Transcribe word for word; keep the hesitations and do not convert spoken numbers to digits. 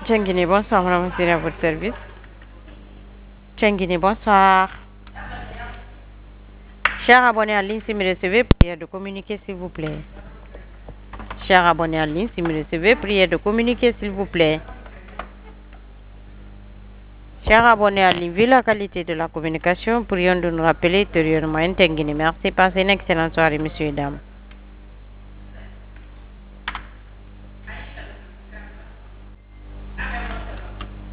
Tchenguini, bonsoir, madame, c'est à votre service. Tchenguini, bonsoir. Chers abonnés en ligne, si vous me recevez, prière de communiquer, s'il vous plaît. Chers abonnés en ligne, si vous me recevez, prière de communiquer, s'il vous plaît. Chers abonnés en ligne, vu la qualité de la communication, prions de nous rappeler ultérieurement un Tchenguini. Merci, passez une excellente soirée, messieurs et dames.